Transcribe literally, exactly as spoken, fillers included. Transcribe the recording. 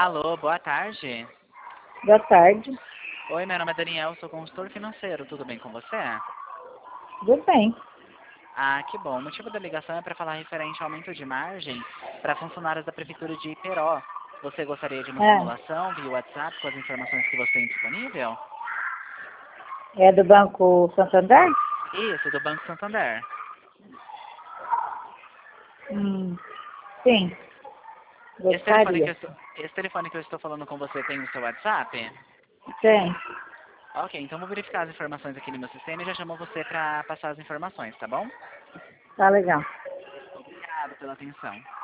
Alô, boa tarde. Boa tarde. Oi, meu nome é Daniel, sou consultor financeiro. Tudo bem com você? Tudo bem. Ah, que bom. O motivo da ligação é para falar referente ao aumento de margem para funcionários da Prefeitura de Iperó. Você gostaria de uma É, simulação via WhatsApp com as informações que você tem disponível? é do Banco Santander? Isso, do Banco Santander. Hum, sim. Esse telefone, que eu Gostaria. estou, esse telefone que eu estou falando com você tem o seu WhatsApp? Tem. Ok, então vou verificar as informações aqui no meu sistema e já chamo você para passar as informações, tá bom? Tá legal. Obrigado pela atenção.